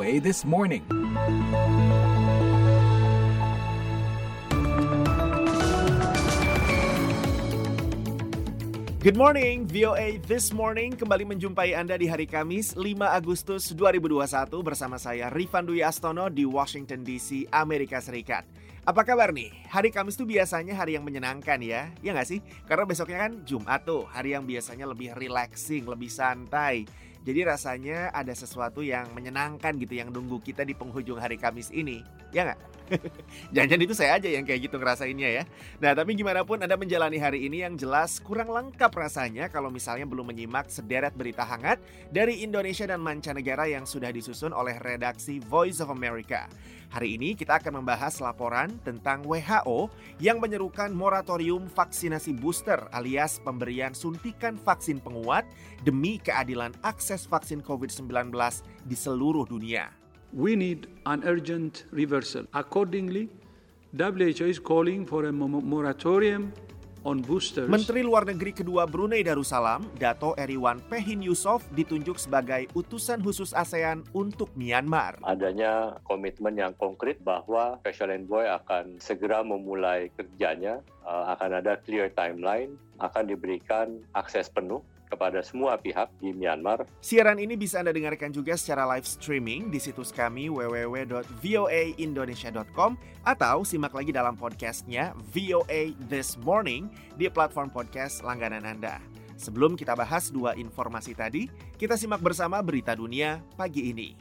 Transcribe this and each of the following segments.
VOA This Morning. Good morning, VOA This Morning kembali menjumpai Anda di hari Kamis 5 Agustus 2021 bersama saya Rifan Dwi Astono di Washington DC, Amerika Serikat. Apa kabar nih? Hari Kamis tuh biasanya hari yang menyenangkan ya nggak sih? Karena besoknya kan Jumat tuh, hari yang biasanya lebih relaxing, lebih santai. Jadi rasanya ada sesuatu yang menyenangkan gitu yang nunggu kita di penghujung hari Kamis ini, ya nggak? Jangan-jangan itu saya aja yang kayak gitu ngerasainnya ya. Nah tapi gimana pun Anda menjalani hari ini yang jelas kurang lengkap rasanya kalau misalnya belum menyimak sederet berita hangat dari Indonesia dan mancanegara yang sudah disusun oleh redaksi Voice of America. Hari ini kita akan membahas laporan tentang WHO yang menyerukan moratorium vaksinasi booster alias pemberian suntikan vaksin penguat demi keadilan akses vaksin COVID-19 di seluruh dunia. We need an urgent reversal. Accordingly, WHO is calling for a moratorium on boosters. Menteri Luar Negeri kedua Brunei Darussalam, Dato Erywan Pehin Yusof, ditunjuk sebagai utusan khusus ASEAN untuk Myanmar. Adanya komitmen yang konkret bahwa Special Envoy akan segera memulai kerjanya, akan ada clear timeline, akan diberikan akses penuh kepada semua pihak di Myanmar. Siaran ini bisa Anda dengarkan juga secara live streaming di situs kami www.voaindonesia.com atau simak lagi dalam podcastnya VOA This Morning di platform podcast langganan Anda. Sebelum kita bahas dua informasi tadi, kita simak bersama berita dunia pagi ini.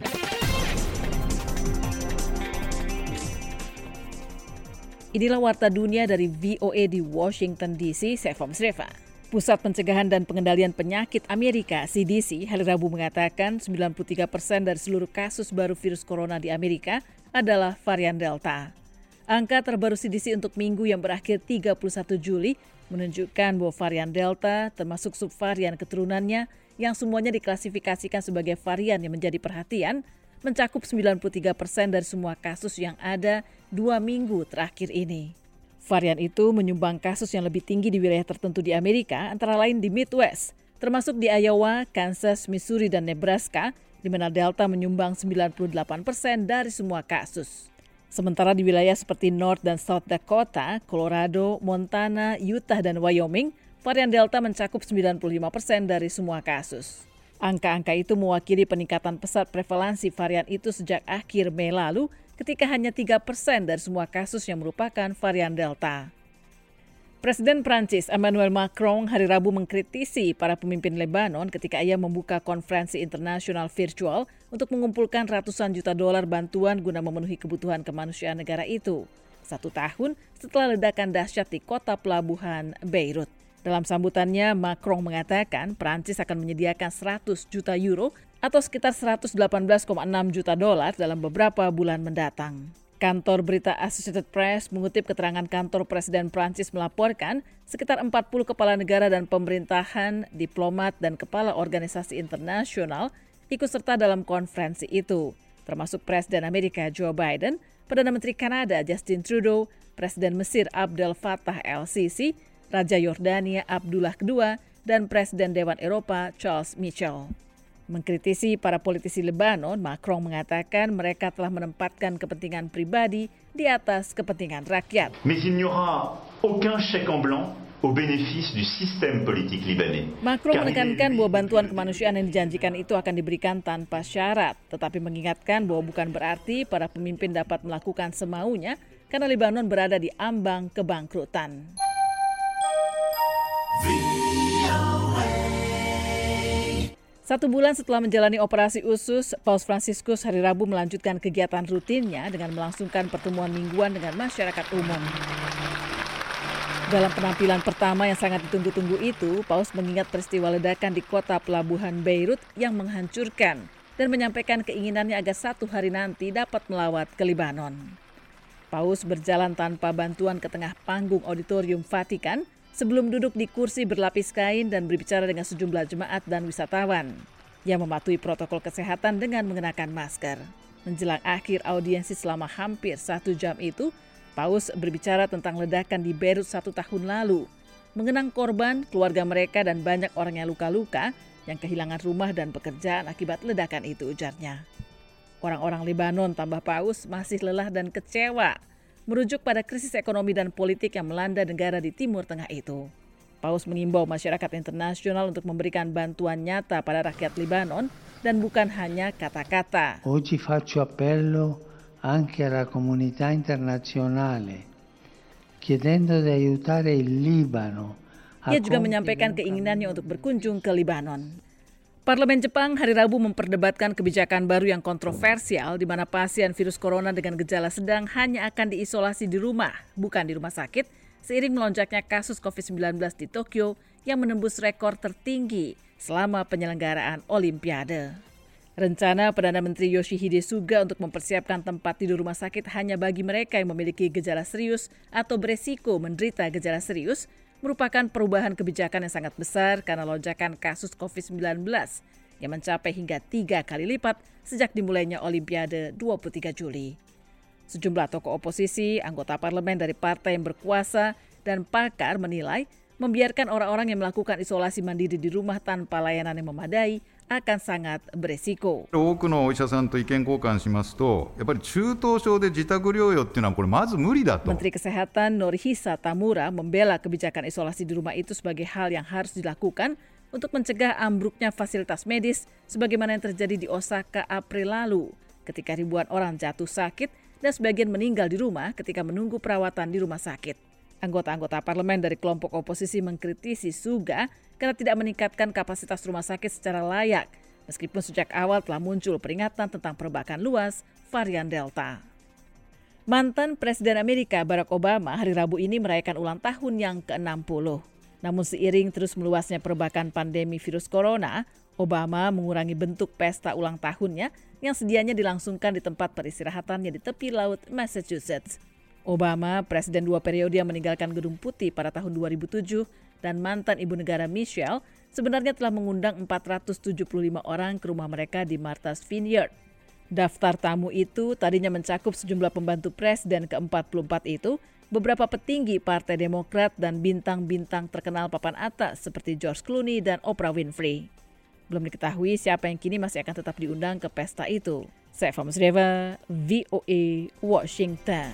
Inilah warta dunia dari VOA di Washington DC, saya Fom Sreva. Pusat Pencegahan dan Pengendalian Penyakit Amerika (CDC) hari Rabu mengatakan 93% dari seluruh kasus baru virus corona di Amerika adalah varian Delta. Angka terbaru CDC untuk minggu yang berakhir 31 Juli menunjukkan bahwa varian Delta termasuk subvarian keturunannya yang semuanya diklasifikasikan sebagai varian yang menjadi perhatian mencakup 93% dari semua kasus yang ada 2 minggu terakhir ini. Varian itu menyumbang kasus yang lebih tinggi di wilayah tertentu di Amerika, antara lain di Midwest, termasuk di Iowa, Kansas, Missouri, dan Nebraska, di mana Delta menyumbang 98% dari semua kasus. Sementara di wilayah seperti North dan South Dakota, Colorado, Montana, Utah, dan Wyoming, varian Delta mencakup 95% dari semua kasus. Angka-angka itu mewakili peningkatan pesat prevalensi varian itu sejak akhir Mei lalu, ketika hanya 3% dari semua kasus yang merupakan varian Delta. Presiden Prancis Emmanuel Macron hari Rabu mengkritisi para pemimpin Lebanon ketika ia membuka konferensi internasional virtual untuk mengumpulkan ratusan juta dolar bantuan guna memenuhi kebutuhan kemanusiaan negara itu, 1 tahun setelah ledakan dahsyat di kota pelabuhan Beirut. Dalam sambutannya, Macron mengatakan Prancis akan menyediakan 100 juta euro atau sekitar 118,6 juta dolar dalam beberapa bulan mendatang. Kantor berita Associated Press mengutip keterangan kantor Presiden Prancis melaporkan sekitar 40 kepala negara dan pemerintahan, diplomat, dan kepala organisasi internasional ikut serta dalam konferensi itu, termasuk Presiden Amerika Joe Biden, Perdana Menteri Kanada Justin Trudeau, Presiden Mesir Abdel Fattah el-Sisi, Raja Yordania Abdullah II, dan Presiden Dewan Eropa Charles Michel. Mengkritisi para politisi Lebanon, Macron mengatakan mereka telah menempatkan kepentingan pribadi di atas kepentingan rakyat. Mais il n'y aura aucun chèque en blanc au bénéfice du système politique libanais. Macron menekankan bahwa bantuan kemanusiaan yang dijanjikan itu akan diberikan tanpa syarat, tetapi mengingatkan bahwa bukan berarti para pemimpin dapat melakukan semaunya karena Lebanon berada di ambang kebangkrutan. 1 bulan setelah menjalani operasi usus, Paus Fransiskus hari Rabu melanjutkan kegiatan rutinnya dengan melangsungkan pertemuan mingguan dengan masyarakat umum. Dalam penampilan pertama yang sangat ditunggu-tunggu itu, Paus mengingat peristiwa ledakan di kota pelabuhan Beirut yang menghancurkan dan menyampaikan keinginannya agar 1 hari nanti dapat melawat ke Libanon. Paus berjalan tanpa bantuan ke tengah panggung auditorium Vatikan sebelum duduk di kursi berlapis kain dan berbicara dengan sejumlah jemaat dan wisatawan yang mematuhi protokol kesehatan dengan mengenakan masker. Menjelang akhir audiensi selama hampir 1 jam itu, Paus berbicara tentang ledakan di Beirut 1 tahun lalu, mengenang korban, keluarga mereka, dan banyak orang yang luka-luka yang kehilangan rumah dan pekerjaan akibat ledakan itu, ujarnya. Orang-orang Lebanon tambah Paus masih lelah dan kecewa, merujuk pada krisis ekonomi dan politik yang melanda negara di Timur Tengah itu. Paus mengimbau masyarakat internasional untuk memberikan bantuan nyata pada rakyat Lebanon dan bukan hanya kata-kata. Oggi faccio appello anche alla comunità internazionale, chiedendo di aiutare il Libano. Ia juga menyampaikan keinginannya untuk berkunjung ke Lebanon. Parlemen Jepang hari Rabu memperdebatkan kebijakan baru yang kontroversial di mana pasien virus corona dengan gejala sedang hanya akan diisolasi di rumah, bukan di rumah sakit, seiring melonjaknya kasus COVID-19 di Tokyo yang menembus rekor tertinggi selama penyelenggaraan Olimpiade. Rencana Perdana Menteri Yoshihide Suga untuk mempersiapkan tempat tidur rumah sakit hanya bagi mereka yang memiliki gejala serius atau beresiko menderita gejala serius merupakan perubahan kebijakan yang sangat besar karena lonjakan kasus COVID-19 yang mencapai hingga 3 kali lipat sejak dimulainya Olimpiade 23 Juli. Sejumlah tokoh oposisi, anggota parlemen dari partai yang berkuasa, dan pakar menilai membiarkan orang-orang yang melakukan isolasi mandiri di rumah tanpa layanan yang memadai akan sangat beresiko. 多くのお医者さんと意見交換しますと、やっぱり中等症で自宅療養っていうのはこれまず無理だと。 Menteri Kesehatan Norihisa Tamura membela kebijakan isolasi di rumah itu sebagai hal yang harus dilakukan untuk mencegah ambruknya fasilitas medis sebagaimana yang terjadi di Osaka April lalu ketika ribuan orang jatuh sakit dan sebagian meninggal di rumah ketika menunggu perawatan di rumah sakit. Anggota-anggota parlemen dari kelompok oposisi mengkritisi Suga karena tidak meningkatkan kapasitas rumah sakit secara layak, meskipun sejak awal telah muncul peringatan tentang perbakan luas varian Delta. Mantan Presiden Amerika Barack Obama hari Rabu ini merayakan ulang tahun yang ke-60. Namun seiring terus meluasnya perbakan pandemi virus corona, Obama mengurangi bentuk pesta ulang tahunnya yang sedianya dilangsungkan di tempat peristirahatannya di tepi laut Massachusetts. Obama, presiden 2 periode yang meninggalkan Gedung Putih pada tahun 2007, dan mantan ibu negara Michelle sebenarnya telah mengundang 475 orang ke rumah mereka di Martha's Vineyard. Daftar tamu itu tadinya mencakup sejumlah pembantu presiden ke-44 itu, beberapa petinggi Partai Demokrat dan bintang-bintang terkenal papan atas seperti George Clooney dan Oprah Winfrey. Belum diketahui siapa yang kini masih akan tetap diundang ke pesta itu. Saya Fahmi Sreva, VOA, Washington.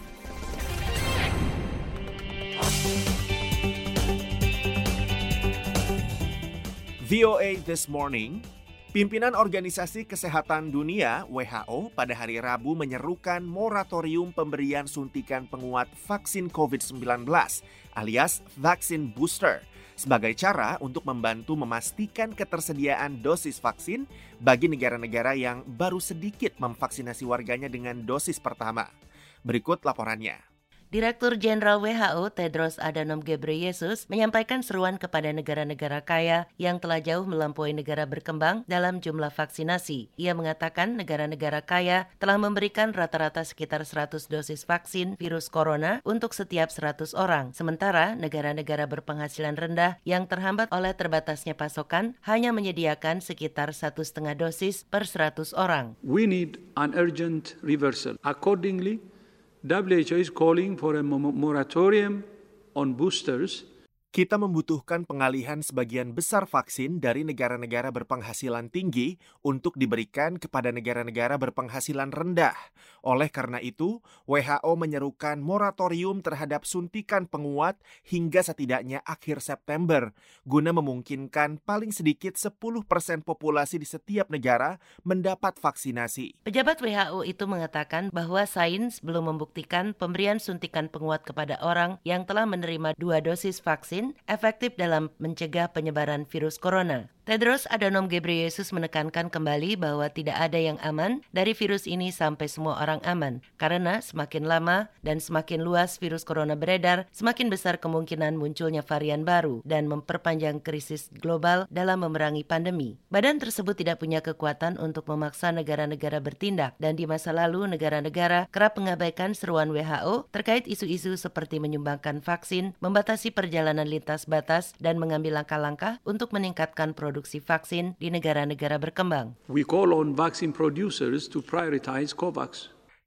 VOA This Morning, pimpinan Organisasi Kesehatan Dunia WHO pada hari Rabu menyerukan moratorium pemberian suntikan penguat vaksin COVID-19 alias vaksin booster sebagai cara untuk membantu memastikan ketersediaan dosis vaksin bagi negara-negara yang baru sedikit memvaksinasi warganya dengan dosis pertama. Berikut laporannya. Direktur Jenderal WHO Tedros Adhanom Ghebreyesus menyampaikan seruan kepada negara-negara kaya yang telah jauh melampaui negara berkembang dalam jumlah vaksinasi. Ia mengatakan negara-negara kaya telah memberikan rata-rata sekitar 100 dosis vaksin virus corona untuk setiap 100 orang. Sementara negara-negara berpenghasilan rendah yang terhambat oleh terbatasnya pasokan hanya menyediakan sekitar 1,5 dosis per 100 orang. We need an urgent reversal. Accordingly, WHO is calling for a moratorium on boosters. Kita membutuhkan pengalihan sebagian besar vaksin dari negara-negara berpenghasilan tinggi untuk diberikan kepada negara-negara berpenghasilan rendah. Oleh karena itu, WHO menyerukan moratorium terhadap suntikan penguat hingga setidaknya akhir September, guna memungkinkan paling sedikit 10% populasi di setiap negara mendapat vaksinasi. Pejabat WHO itu mengatakan bahwa sains belum membuktikan pemberian suntikan penguat kepada orang yang telah menerima 2 dosis vaksin efektif dalam mencegah penyebaran virus corona. Tedros Adhanom Ghebreyesus menekankan kembali bahwa tidak ada yang aman dari virus ini sampai semua orang aman. Karena semakin lama dan semakin luas virus corona beredar, semakin besar kemungkinan munculnya varian baru dan memperpanjang krisis global dalam memerangi pandemi. Badan tersebut tidak punya kekuatan untuk memaksa negara-negara bertindak, dan di masa lalu negara-negara kerap mengabaikan seruan WHO terkait isu-isu seperti menyumbangkan vaksin, membatasi perjalanan lintas batas, dan mengambil langkah-langkah untuk meningkatkan produksi vaksin di negara-negara berkembang. We call on vaccine producers to prioritize COVAX.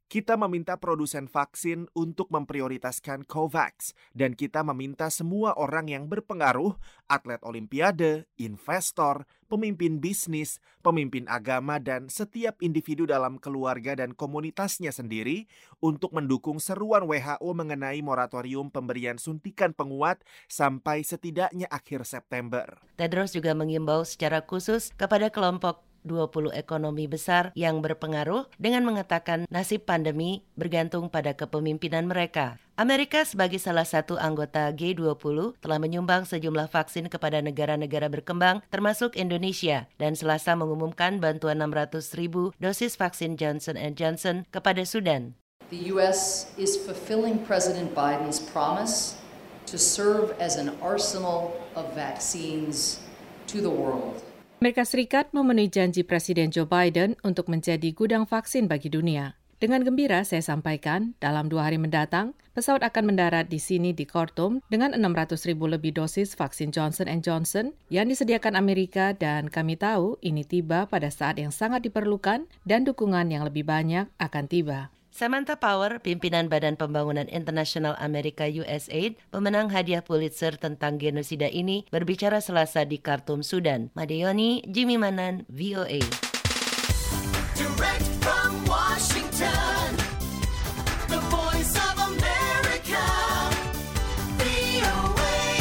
Kita meminta produsen vaksin untuk memprioritaskan COVAX dan kita meminta semua orang yang berpengaruh, atlet olimpiade, investor, pemimpin bisnis, pemimpin agama dan setiap individu dalam keluarga dan komunitasnya sendiri untuk mendukung seruan WHO mengenai moratorium pemberian suntikan penguat sampai setidaknya akhir September. Tedros juga mengimbau secara khusus kepada kelompok 20 ekonomi besar yang berpengaruh dengan mengatakan nasib pandemi bergantung pada kepemimpinan mereka. Amerika sebagai salah satu anggota G20 telah menyumbang sejumlah vaksin kepada negara-negara berkembang termasuk Indonesia dan Selasa mengumumkan bantuan 600.000 dosis vaksin Johnson & Johnson kepada Sudan. The U.S. is fulfilling President Biden's promise to serve as an arsenal of vaccines to the world. Amerika Serikat memenuhi janji Presiden Joe Biden untuk menjadi gudang vaksin bagi dunia. Dengan gembira saya sampaikan, dalam 2 hari mendatang, pesawat akan mendarat di sini di Khartoum dengan 600.000 lebih dosis vaksin Johnson & Johnson yang disediakan Amerika dan kami tahu ini tiba pada saat yang sangat diperlukan dan dukungan yang lebih banyak akan tiba. Samantha Power, pimpinan Badan Pembangunan Internasional Amerika USAID, pemenang hadiah Pulitzer tentang genosida ini, berbicara Selasa di Khartoum, Sudan. Madeyoni, Jimmy Manan, VOA. Direct from Washington, the voice of America, VOA.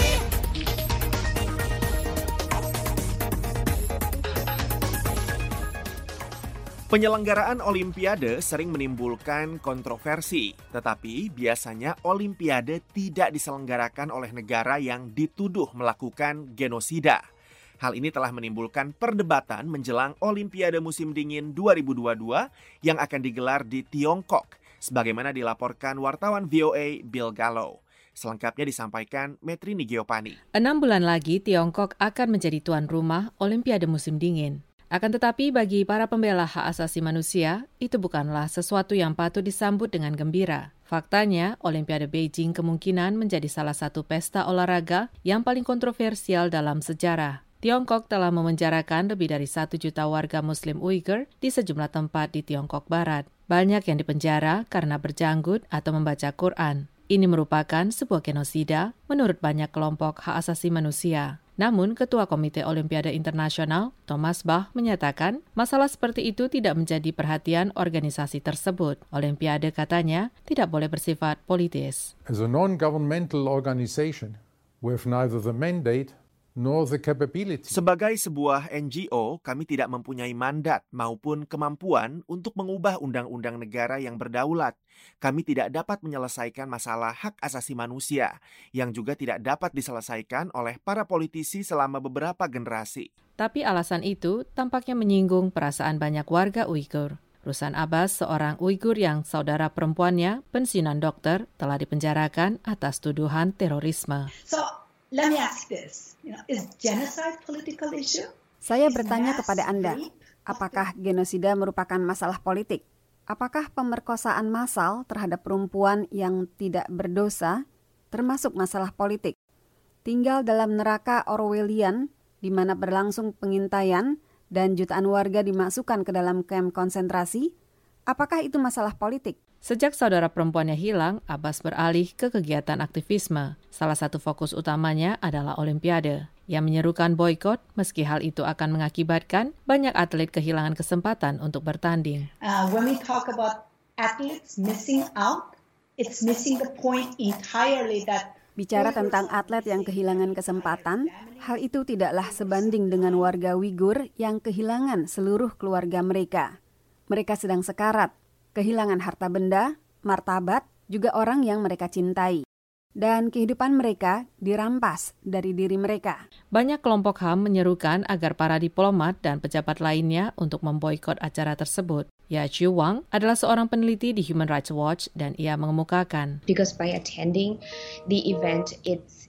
Penyelenggaraan Olimpiade sering menimbulkan kontroversi, tetapi biasanya Olimpiade tidak diselenggarakan oleh negara yang dituduh melakukan genosida. Hal ini telah menimbulkan perdebatan menjelang Olimpiade musim dingin 2022 yang akan digelar di Tiongkok, sebagaimana dilaporkan wartawan VOA Bill Gallo. Selengkapnya disampaikan Metrini Giopani. 6 bulan lagi Tiongkok akan menjadi tuan rumah Olimpiade musim dingin. Akan tetapi bagi para pembela hak asasi manusia, itu bukanlah sesuatu yang patut disambut dengan gembira. Faktanya, Olimpiade Beijing kemungkinan menjadi salah satu pesta olahraga yang paling kontroversial dalam sejarah. Tiongkok telah memenjarakan lebih dari 1 juta warga Muslim Uighur di sejumlah tempat di Tiongkok Barat. Banyak yang dipenjara karena berjanggut atau membaca Quran. Ini merupakan sebuah genosida menurut banyak kelompok hak asasi manusia. Namun, Ketua Komite Olimpiade Internasional, Thomas Bach, menyatakan masalah seperti itu tidak menjadi perhatian organisasi tersebut. Olimpiade, katanya, tidak boleh bersifat politis. As a non-governmental organization, we have neither the mandate nor the capability. Sebagai sebuah NGO, kami tidak mempunyai mandat maupun kemampuan untuk mengubah undang-undang negara yang berdaulat. Kami tidak dapat menyelesaikan masalah hak asasi manusia, yang juga tidak dapat diselesaikan oleh para politisi selama beberapa generasi. Tapi alasan itu tampaknya menyinggung perasaan banyak warga Uighur. Rusan Abbas, seorang Uighur yang saudara perempuannya, pensiunan dokter, telah dipenjarakan atas tuduhan terorisme. Let me ask this, is genocide political issue? Saya bertanya kepada Anda, apakah genosida merupakan masalah politik? Apakah pemerkosaan massal terhadap perempuan yang tidak berdosa termasuk masalah politik? Tinggal dalam neraka Orwellian di mana berlangsung pengintaian dan jutaan warga dimasukkan ke dalam kamp konsentrasi, apakah itu masalah politik? Sejak saudara perempuannya hilang, Abbas beralih ke kegiatan aktivisme. Salah satu fokus utamanya adalah Olimpiade. Ia menyerukan boikot meski hal itu akan mengakibatkan banyak atlet kehilangan kesempatan untuk bertanding. When we talk about athletes missing out, it's missing the point entirely that bicara tentang atlet yang kehilangan kesempatan, hal itu tidaklah sebanding dengan warga Uighur yang kehilangan seluruh keluarga mereka. Mereka sedang sekarat, kehilangan harta benda, martabat, juga orang yang mereka cintai. Dan kehidupan mereka dirampas dari diri mereka. Banyak kelompok HAM menyerukan agar para diplomat dan pejabat lainnya untuk memboikot acara tersebut. Ya Chiu Wang adalah seorang peneliti di Human Rights Watch dan ia mengemukakan. Because by attending the event, it's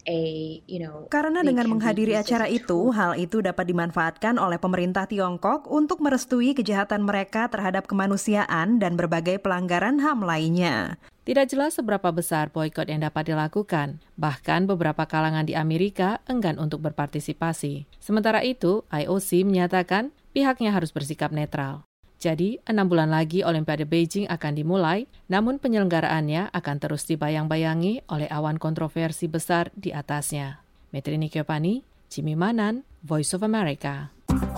karena dengan menghadiri acara itu, hal itu dapat dimanfaatkan oleh pemerintah Tiongkok untuk merestui kejahatan mereka terhadap kemanusiaan dan berbagai pelanggaran HAM lainnya. Tidak jelas seberapa besar boikot yang dapat dilakukan. Bahkan beberapa kalangan di Amerika enggan untuk berpartisipasi. Sementara itu, IOC menyatakan pihaknya harus bersikap netral. Jadi, 6 bulan lagi Olimpiade Beijing akan dimulai, namun penyelenggaraannya akan terus dibayang-bayangi oleh awan kontroversi besar di atasnya. Metrini Kyopani, Jimmy Manan, Voice of America.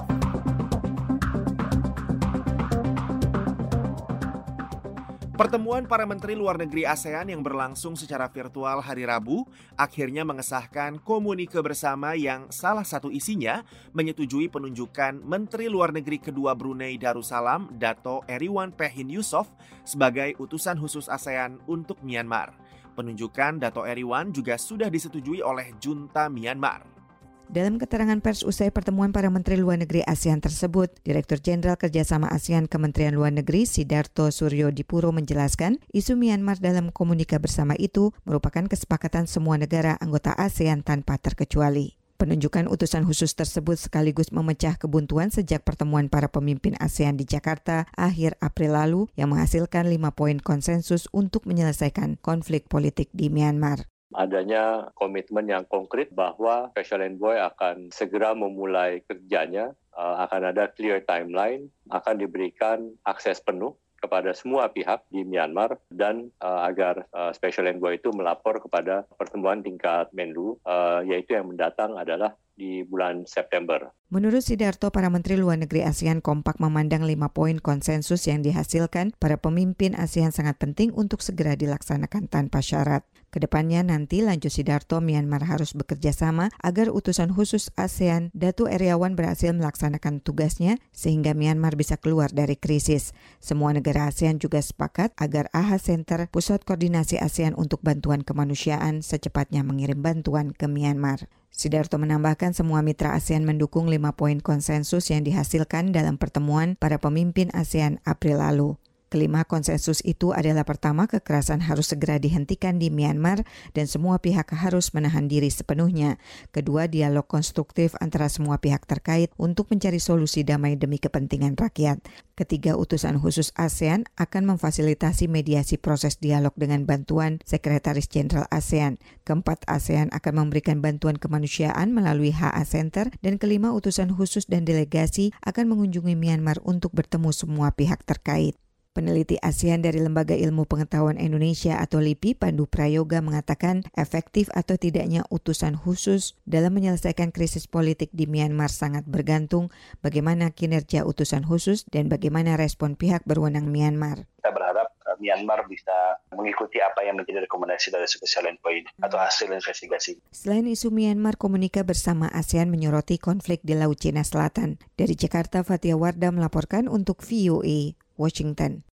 Pertemuan para menteri luar negeri ASEAN yang berlangsung secara virtual hari Rabu akhirnya mengesahkan komunike bersama yang salah satu isinya menyetujui penunjukan Menteri Luar Negeri kedua Brunei Darussalam, Dato Erywan Pehin Yusof, sebagai utusan khusus ASEAN untuk Myanmar. Penunjukan Dato Erywan juga sudah disetujui oleh junta Myanmar. Dalam keterangan pers usai pertemuan para Menteri Luar Negeri ASEAN tersebut, Direktur Jenderal Kerjasama ASEAN Kementerian Luar Negeri Sidarto Suryodipuro menjelaskan, isu Myanmar dalam komunika bersama itu merupakan kesepakatan semua negara anggota ASEAN tanpa terkecuali. Penunjukan utusan khusus tersebut sekaligus memecah kebuntuan sejak pertemuan para pemimpin ASEAN di Jakarta akhir April lalu yang menghasilkan 5 poin konsensus untuk menyelesaikan konflik politik di Myanmar. Adanya komitmen yang konkret bahwa Special Envoy akan segera memulai kerjanya, akan ada clear timeline, akan diberikan akses penuh kepada semua pihak di Myanmar dan agar Special Envoy itu melapor kepada pertemuan tingkat Menlu, yaitu yang mendatang adalah di bulan September. Menurut Sidarto, para Menteri Luar Negeri ASEAN kompak memandang 5 poin konsensus yang dihasilkan para pemimpin ASEAN sangat penting untuk segera dilaksanakan tanpa syarat. Kedepannya nanti, lanjut Sidarto, Myanmar harus bekerja sama agar utusan khusus ASEAN Dato Erywan berhasil melaksanakan tugasnya sehingga Myanmar bisa keluar dari krisis. Semua negara ASEAN juga sepakat agar AHA Center, Pusat Koordinasi ASEAN untuk Bantuan Kemanusiaan, secepatnya mengirim bantuan ke Myanmar. Sidarto menambahkan semua mitra ASEAN mendukung 5 poin konsensus yang dihasilkan dalam pertemuan para pemimpin ASEAN April lalu. Kelima konsensus itu adalah pertama, kekerasan harus segera dihentikan di Myanmar dan semua pihak harus menahan diri sepenuhnya. Kedua, dialog konstruktif antara semua pihak terkait untuk mencari solusi damai demi kepentingan rakyat. Ketiga, utusan khusus ASEAN akan memfasilitasi mediasi proses dialog dengan bantuan Sekretaris Jenderal ASEAN. Keempat, ASEAN akan memberikan bantuan kemanusiaan melalui HA Center. Dan kelima, utusan khusus dan delegasi akan mengunjungi Myanmar untuk bertemu semua pihak terkait. Peneliti ASEAN dari Lembaga Ilmu Pengetahuan Indonesia atau LIPI, Pandu Prayoga, mengatakan efektif atau tidaknya utusan khusus dalam menyelesaikan krisis politik di Myanmar sangat bergantung bagaimana kinerja utusan khusus dan bagaimana respon pihak berwenang Myanmar. Kita berharap Myanmar bisa mengikuti apa yang menjadi rekomendasi dari Special Envoy atau hasil investigasi. Selain isu Myanmar, komunika bersama ASEAN menyoroti konflik di Laut Cina Selatan. Dari Jakarta, Fatia Wardah melaporkan untuk VOA Washington.